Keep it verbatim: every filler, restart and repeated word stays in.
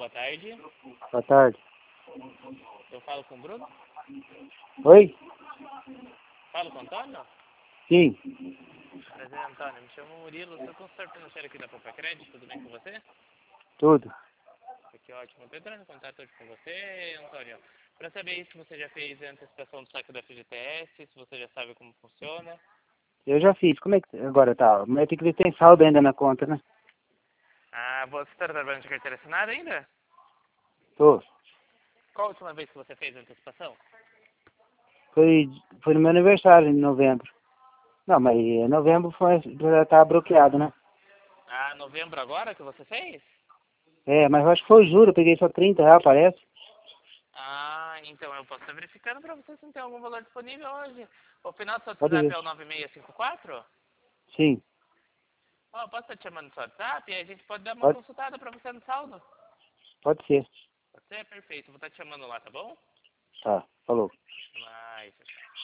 boa tarde. Boa tarde. Eu falo com o Bruno? Oi? Falo com o Antônio? Sim. Prazer, Antônio. Me chamo Murilo, sou consultor financeiro aqui da Poupa Crédito, tudo bem com você? Tudo. Que ótimo. Estou entrando em contato hoje com você, Antônio, para saber se você já fez a antecipação do saque da F G T S, se você já sabe como funciona. Eu já fiz. Como é que agora tá? Mas tem que ver se tem saldo ainda na conta, né? Ah, você está trabalhando de carteira assinada ainda? Tô. Qual a última vez que você fez a antecipação? Foi, foi no meu aniversário, em novembro. Não, mas em novembro foi, já tá bloqueado, né? Ah, novembro agora que você fez? É, mas eu acho que foi juro, eu peguei só trinta reais, parece. Ah, então eu posso estar verificando para você se não tem algum valor disponível hoje. O final do seu Pode WhatsApp ver. é o nove seis cinco quatro? Sim. Oh, posso estar te chamando no seu WhatsApp e aí a gente pode dar uma Pode, consultada para você no saldo? pode ser. Pode ser? Perfeito. Vou estar te chamando lá, tá bom? Tá, falou. Mas...